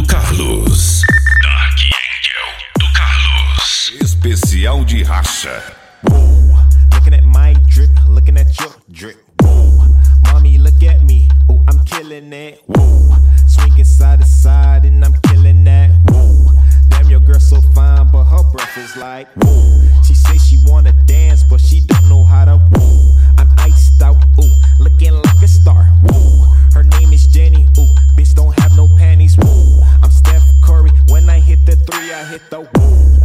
Carlos. Dark Angel do Carlos. Especial de racha. Whoa, looking at my drip, looking at your drip. Whoa, mommy, look at me. Oh, I'm killing it. Whoa, swinging side to side and I'm killing that. Whoa, damn, your girl so fine, but her breath is like. Whoa, she say she wanna dance, but she don't know how to. Whoa, I'm iced out. Ooh, looking like a star. Whoa, her name is Jenny. Ooh, bitch don't have no panties. Whoa, I'm Steph Curry. When I hit the three, I hit the whoa.